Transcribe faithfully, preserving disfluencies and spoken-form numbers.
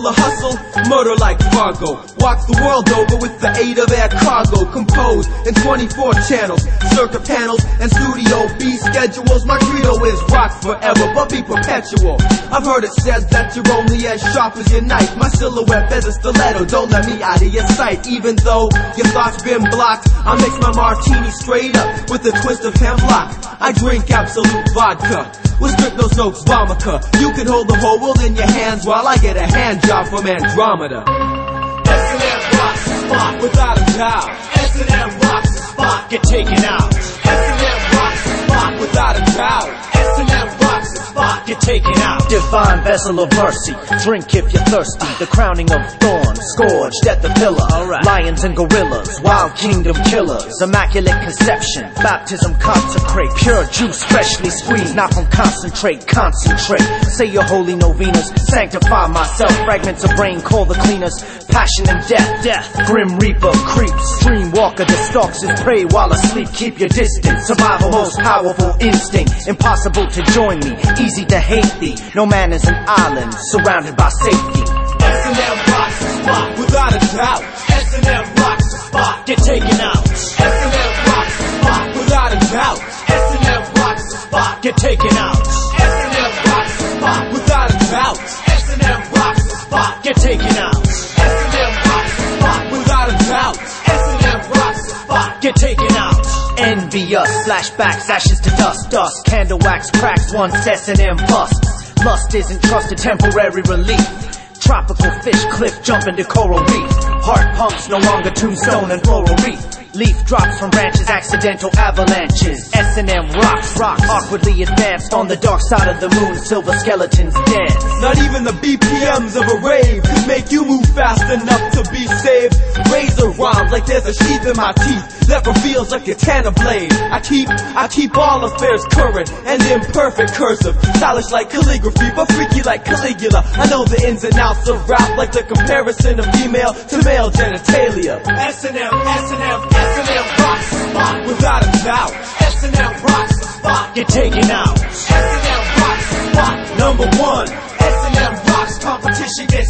full of hustle, murder like Fargo. Walks the world over with the aid of air cargo. Composed in twenty-four channels, circuit panels, and Studio B schedules. My credo is rock forever, but be perpetual. I've heard it said that you're only as sharp as your knife. My silhouette bears a stiletto, don't let me out of your sight. Even though your thoughts been blocked, I mix my martini straight up with a twist of hemlock. I drink absolute vodka with Strychnos Notes Vomica. You can hold the whole world in your hands while I get a hand job from Andromeda. S and M rocks the spot, Without a doubt, S and M rocks the spot, Get taken out. S and M rocks the spot, without a doubt, S and M rocks the spot, Get taken out. Divine vessel of mercy, drink if you're thirsty. The crowning of thorns, scourged at the pillar. Alright. Lions and gorillas, wild kingdom killers. Immaculate conception, baptism consecrate. Pure juice, freshly squeezed, not from concentrate. Concentrate, say your holy novenas. Sanctify myself, fragments of brain, call the cleaners. Passion and death, death, grim reaper creeps. Dream walker that stalks his prey while asleep. Keep your distance, survival most powerful instinct. Impossible to join me, easy to hate thee. No man is an island, surrounded by safety. S and M rocks the spot, without a doubt, S and M rocks the spot, Get taken out. S and M rocks the spot, without a doubt, S and M rocks the spot, Get taken out. S and M rocks the spot, without a doubt, S and M rocks the spot, Get taken out. S and M rocks the spot, without a doubt, S and M rocks the spot, Get taken out. Envious, flashbacks, ashes to dust, dust. Candle wax cracks, once S and M busts. Lust isn't trusted, temporary relief. Tropical fish cliff, jump into coral reef. Heart pumps, no longer tombstone and floral reef. Leaf drops from branches, accidental avalanches. S and M rocks, rocks, awkwardly advanced on the dark side of the moon. Silver skeletons dance. not even the B P Ms of a rave could make you move fast enough to be saved. Razor rhymes like there's a sheath in my teeth that reveals a katana blade. I keep, I keep all affairs current and imperfect cursive. Stylish like calligraphy, but freaky like Caligula. I know the ins and outs of rap, like the comparison of female to male genitalia. S and M, S and M, S and M rocks the spot, Without a doubt, S and M rocks the spot, Get taken out. S and M rocks the spot, number one, S and M rocks, competition gets